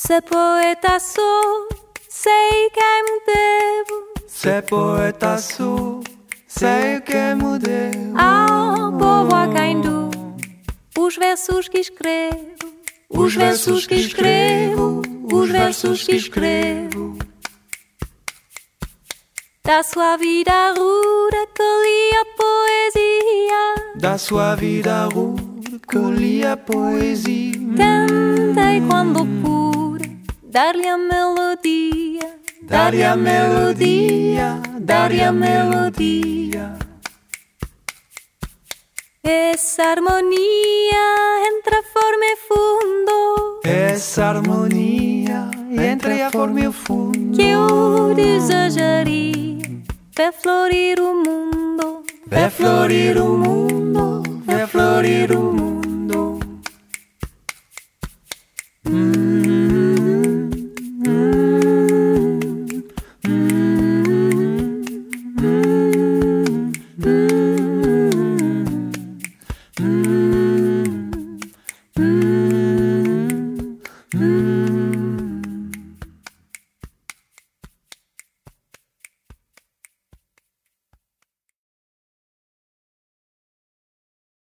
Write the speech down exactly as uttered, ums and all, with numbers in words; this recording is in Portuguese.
Se poeta sou, sei quem me devo. Se poeta sou, sei que me devo. Ao povo a quem dou os versos que escrevo. Os versos que escrevo, os versos que escrevo. Da sua vida rude colhi a poesia. Da sua vida rude colhi a poesia. Tentei quando pude dar-lhe a melodia. Dar-lhe a melodia, dar-lhe a melodia. Essa harmonia entre a forma e fundo, essa harmonia entre a forma e o fundo, que eu desejaria ver florir o mundo, ver florir o mundo, ver florir o mundo.